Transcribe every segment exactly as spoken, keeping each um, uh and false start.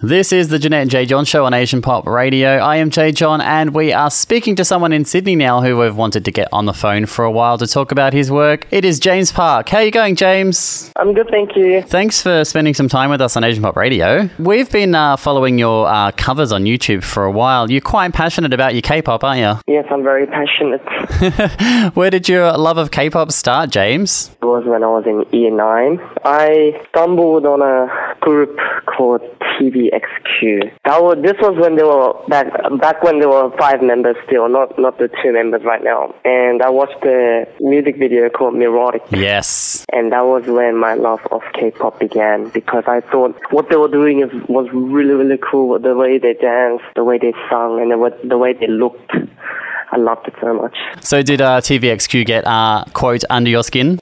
This is the Jeanette and Jay John Show on Asian Pop Radio. I am Jay John, and we are speaking to someone in Sydney now who we've wanted to get on the phone for a while to talk about his work. It is James Park. How are you going, James? I'm good, thank you. Thanks for spending some time with us on Asian Pop Radio. We've been uh, following your uh, covers on YouTube for a while. You're quite passionate about your K-pop, aren't you? Yes, I'm very passionate. Where did your love of K-pop start, James? It was when I was in year nine. I stumbled on a group called T V X Q. That was, this was when they were back back when there were five members still, not not the two members right now. And I watched the music video called Mirotic. Yes. And that was when my love of K-pop began, because I thought what they were doing is, was really really cool. The way they danced, the way they sung, and the, the way they looked. I loved it so much. So did uh, T V X Q get, uh, quote, under your skin?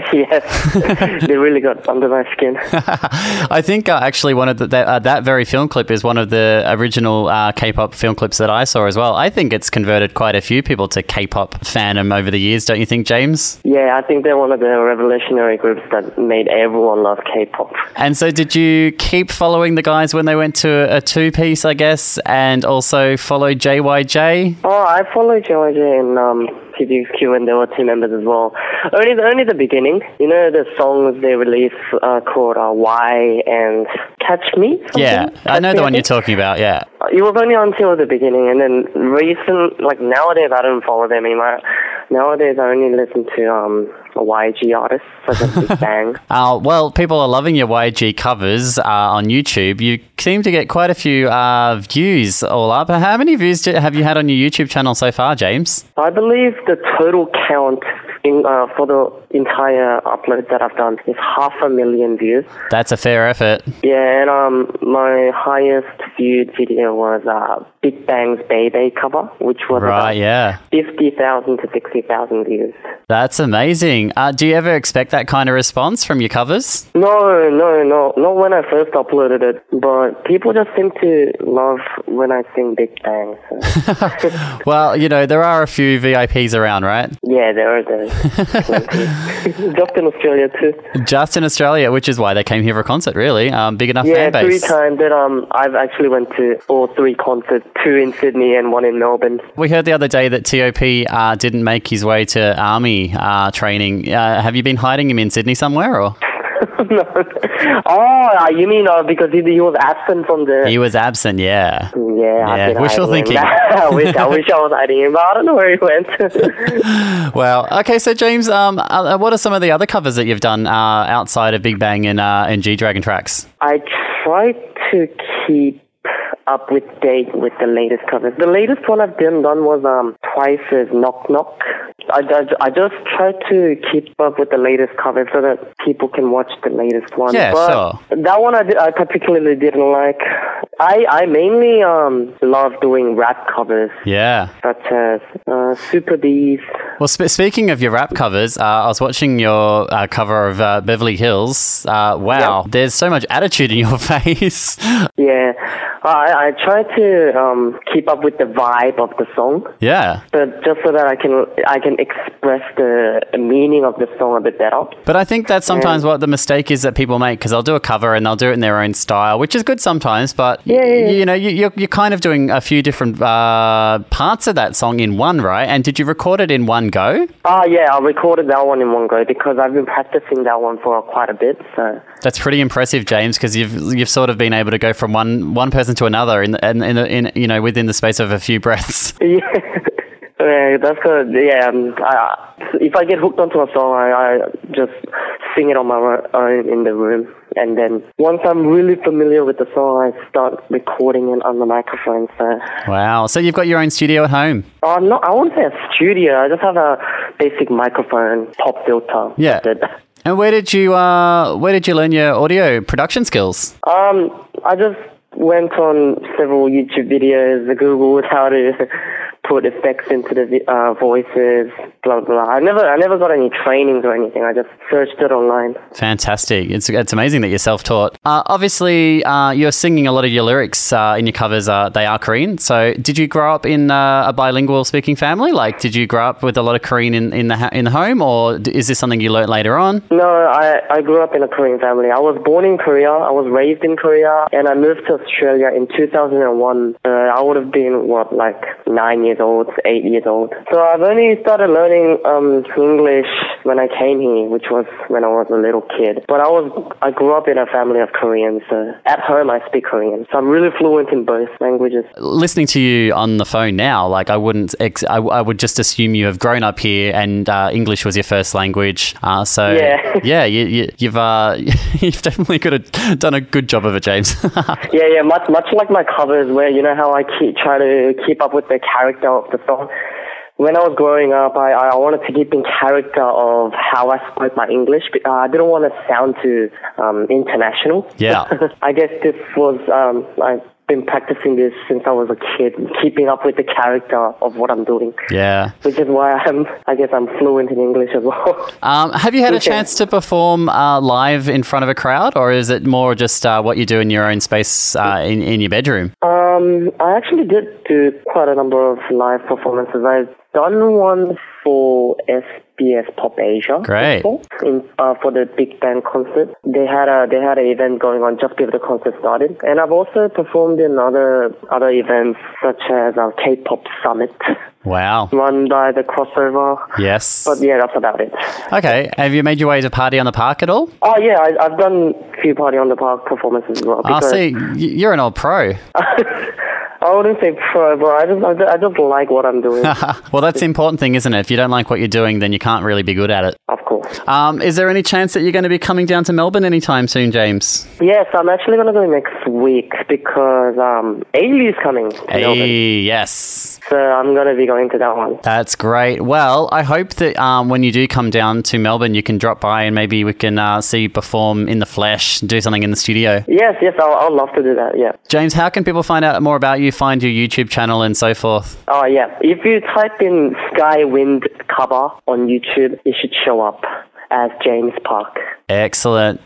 Yes, they really got under my skin. I think uh, actually one of the, that, uh, that very film clip is one of the original uh, K-pop film clips that I saw as well. I think it's converted quite a few people to K-pop fandom over the years, don't you think, James? Yeah, I think they're one of the revolutionary groups that made everyone love K-pop. And so did you keep following the guys when they went to a, a two-piece, I guess, and also follow J Y J? Oh, I followed J Y J and um, T V X Q when there were two members as well. Only the, only the beginning. You know the songs they released uh, called uh, Why and Catch Me? Something? Yeah, Catch I know the one you're talking about, yeah. It was only until the beginning, and then recent, like nowadays I don't follow them anymore. Nowadays I only listen to um, Y G artists such as Big Bang. Uh, well, people are loving your Y G covers uh, on YouTube. You seem to get quite a few uh, views all up. How many views do, have you had on your YouTube channel so far, James? I believe the total count in, uh, for the entire upload that I've done is half a million views. That's a fair effort. Yeah, and um, my highest viewed video was uh, Big Bang's Baby cover, which was right, about yeah. fifty thousand to sixty thousand views. That's amazing. Uh, do you ever expect that kind of response from your covers? No, no, no. Not when I first uploaded it, but people just seem to love when I sing Big Bang. So. Well, you know, there are a few V I Ps around, right? Yeah, there are those. Just in Australia too. Just in Australia, which is why they came here for a concert, really. Um, big enough yeah, fan base. three times. That um, I've actually went to all three concerts, two in Sydney and one in Melbourne. We heard the other day that T O P uh, didn't make his way to army uh, training. Uh, have you been hiding him in Sydney somewhere, or...? No. Oh, you mean uh, because he, he was absent from the... He was absent, yeah. Yeah, I've yeah. Wishful thinking. I wish I wish I was hiding him, but I don't know where he went. Well, okay, so James, um, uh, what are some of the other covers that you've done uh, outside of Big Bang and, uh, and G-Dragon tracks? I try to keep up with date with the latest covers. The latest one I've done, done was um, Twice's Knock Knock. I, I, I just try to keep up with the latest covers so that people can watch the latest one. Yeah, but sure. That one I, did, I particularly didn't like. I, I mainly um, love doing rap covers. Yeah. Such as uh, Super Bees. Well, sp- speaking of your rap covers, uh, I was watching your uh, cover of uh, Beverly Hills. Uh, wow, yep. There's so much attitude in your face. Yeah. I, I try to um, keep up with the vibe of the song. Yeah. But just so that I can I can express the meaning of the song a bit better. But I think that's sometimes and, what the mistake is that people make, because they'll do a cover and they'll do it in their own style, which is good sometimes, but yeah, yeah, yeah. you know, you, you're, you're kind of doing a few different uh, parts of that song in one, right? And did you record it in one go? Oh, yeah, I recorded that one in one go because I've been practicing that one for quite a bit. So that's pretty impressive, James, because you've you've sort of been able to go from one one person to another in in, in, in you know within the space of a few breaths. Yeah. Yeah, that's good. Yeah, um, I, if I get hooked onto a song, I, I just sing it on my own in the room. And then once I'm really familiar with the song, I start recording it on the microphone. So. Wow. So you've got your own studio at home? Oh, no, I won't say a studio. I just have a basic microphone, pop filter. Yeah. And where did you uh, where did you learn your audio production skills? Um, I just went on several YouTube videos, Googled how to put effects into the uh, voices, blah blah. I never I never got any trainings or anything. I just searched it online. Fantastic. It's it's amazing that you're self-taught. Uh, obviously, uh, you're singing a lot of your lyrics uh, in your covers. Uh, they are Korean. So did you grow up in uh, a bilingual speaking family? Like, did you grow up with a lot of Korean in, in the ha- in the home, or is this something you learnt later on? No, I, I grew up in a Korean family. I was born in Korea. I was raised in Korea, and I moved to Australia in two thousand one. Uh, I would have been, what, like nine years old, eight years old. So I've only started learning um, English when I came here, which was when I was a little kid. But I was I grew up in a family of Koreans. So at home, I speak Korean. So I'm really fluent in both languages. Listening to you on the phone now, like I wouldn't, ex- I, I would just assume you have grown up here and uh, English was your first language. Uh, so yeah, yeah, you, you, you've uh, you've definitely could have done a good job of it, James. yeah, yeah. Much much like my covers, where you know how I keep try to keep up with the character of the song. When I was growing up, I, I wanted to keep in character of how I spoke my English. Uh, I didn't want to sound too um, international. Yeah. I guess this was, um, I've been practicing this since I was a kid, keeping up with the character of what I'm doing. Yeah. Which is why I'm, I guess I'm fluent in English as well. Um, have you had a Okay. chance to perform uh, live in front of a crowd, or is it more just uh, what you do in your own space uh, in, in your bedroom? Um, I actually did do quite a number of live performances. I've done one for S B S Pop Asia. Great. before, In, uh, for the big band concert. They had a they had an event going on just before the concert started, and I've also performed in other other events such as a K-pop summit Wow. run by the Crossover. Yes. But yeah, that's about it. Okay. Have you made your way to Party on the Park at all? Oh yeah, I, I've done a few Party on the Park performances as well. I because- see. Y- You're an old pro. I wouldn't say pro, but I just I just- I just like what I'm doing. Well, that's the important thing, isn't it? If you don't like what you're doing, then you can't really be good at it. Of course. Um, is there any chance that you're going to be coming down to Melbourne anytime soon, James? Yes, I'm actually going to go next week because um, Ailey is coming to Melbourne. Hey, yes. So I'm going to be going to that one. That's great. Well, I hope that um, when you do come down to Melbourne, you can drop by and maybe we can uh, see you perform in the flesh, do something in the studio. Yes, yes, I'll, I'll love to do that, yeah. James, how can people find out more about you, find your YouTube channel and so forth? Oh, yeah. If you type in Sky Wind cover on YouTube, it should show up as James Park. Excellent.